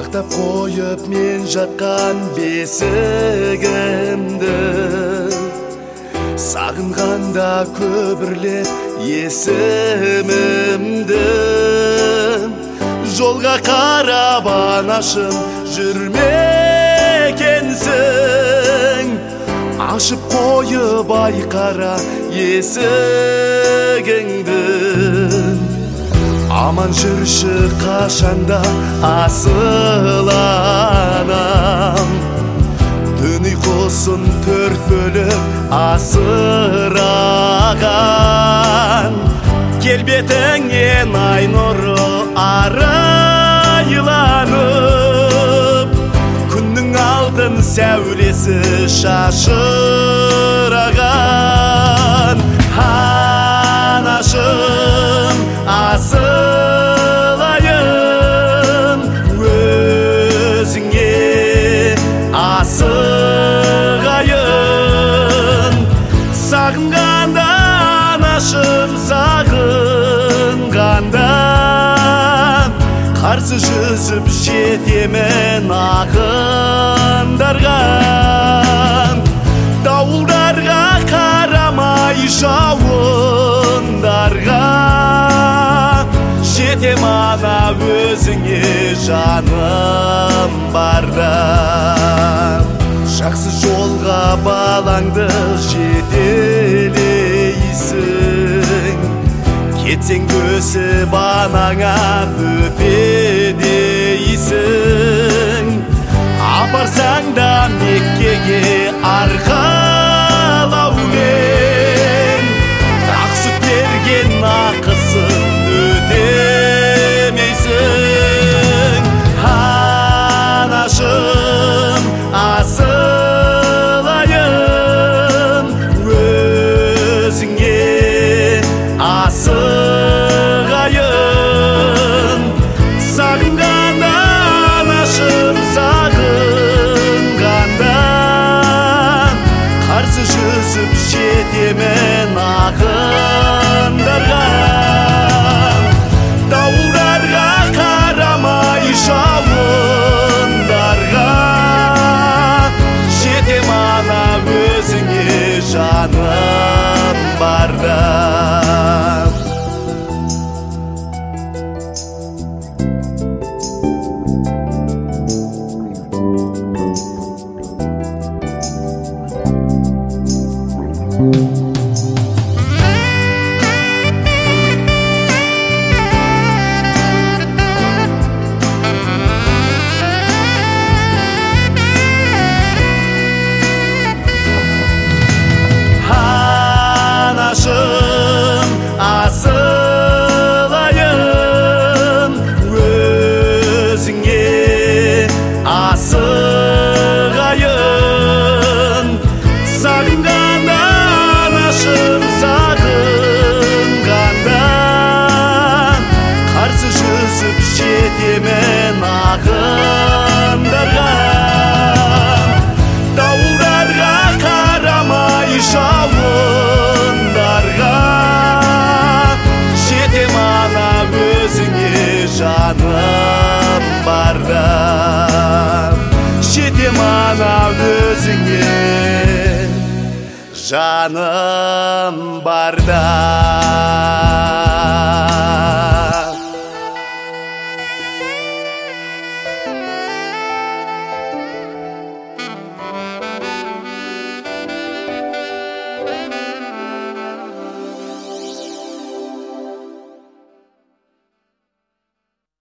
сактап коюп мен жаткан бесигимди сагынганда көбүрлеп эсимимди жолга карап анашым жүрмекенсиң ашып коюп айкара эсигиңди аман жүрүшү кашанда асыл анам түн уйкусун төрт бөлүп асыраган келбетиңнен ай нуру арайланып күндүн алтын сәулеси шашыраган анашым асыл айым өзүңе асыгайын сагынганда анашым сагынганда каршы жүзүп жетемен акындарга дауылдарга карамай жауындарга жетем ана өзүңе жаным барда жакшы жолга балаңды жетелейсиң кетсең өсүп анаңа өпедейсиң апарсаң да Меккеге аркалаумен ак сүт берген акысын өтемейсиң анашым асыл айым өзүңе асыгайын сагынганда анашым сагынганда каршы жүзүп жетемен акындарга дауылдарга карамай жауындарга жетем ана өзүңе жаным барда анашым асыл айым өзүңе асыгайын сагынганда анашым сагынганда каршы жүзүп жетемен акындарга дауылдарга карамай жауындарга жетем ана өзүңе жаным барда жетем ана өзүңе жаным барда